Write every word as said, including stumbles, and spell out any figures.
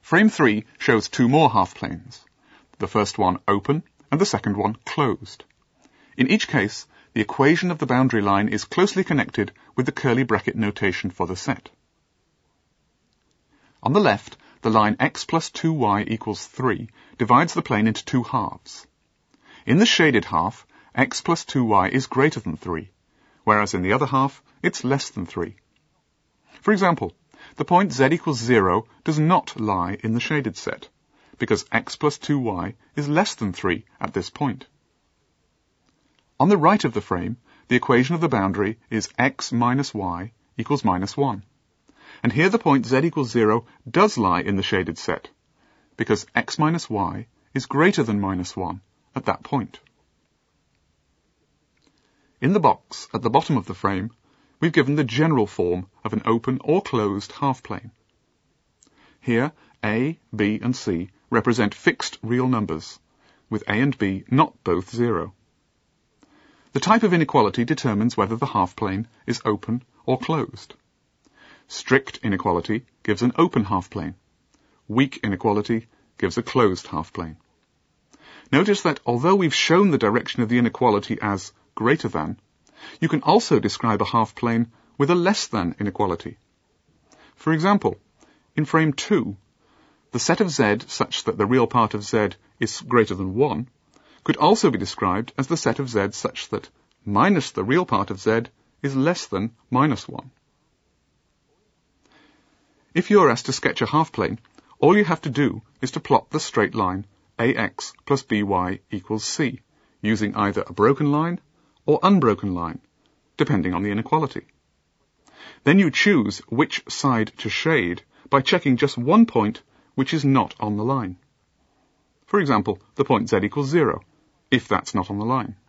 Frame three shows two more half-planes, the first one open and the second one closed. In each case, the equation of the boundary line is closely connected with the curly bracket notation for the set. On the left, the line x plus two y equals three divides the plane into two halves. In the shaded half, x plus two y is greater than three, whereas in the other half, it's less than three. For example, the point z equals zero does not lie in the shaded set, because x plus two y is less than three at this point. On the right of the frame, the equation of the boundary is x minus y equals minus one. And here the point z equals zero does lie in the shaded set, because x minus y is greater than minus one at that point. In the box at the bottom of the frame, we've given the general form of an open or closed half-plane. Here, a, b, and c represent fixed real numbers, with a and b not both zero. The type of inequality determines whether the half-plane is open or closed. Strict inequality gives an open half-plane. Weak inequality gives a closed half-plane. Notice that although we've shown the direction of the inequality as greater than, you can also describe a half-plane with a less than inequality. For example, in frame two, the set of z such that the real part of z is greater than one could also be described as the set of z such that minus the real part of z is less than minus one. If you're asked to sketch a half-plane, all you have to do is to plot the straight line ax plus by equals c, using either a broken line or unbroken line, depending on the inequality. Then you choose which side to shade by checking just one point which is not on the line. For example, the point z equals zero, if that's not on the line.